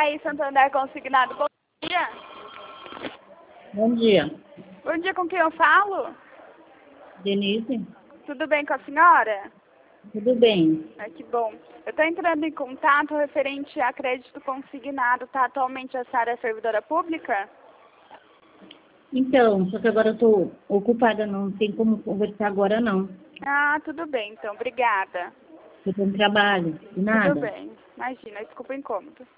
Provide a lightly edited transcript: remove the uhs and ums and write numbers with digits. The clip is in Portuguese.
Itaí Santander Consignado. Bom dia. Bom dia. Bom dia, com quem eu falo? Denise? Tudo bem com a senhora? Tudo bem. Ai, que bom. Eu estou entrando em contato referente a crédito consignado. Tá atualmente a senhora é servidora pública? Então, só que agora eu estou ocupada, não tem como conversar agora não. Ah, tudo bem, então. Obrigada. Eu estou no trabalho, de nada. Tudo bem. Imagina, desculpa o incômodo.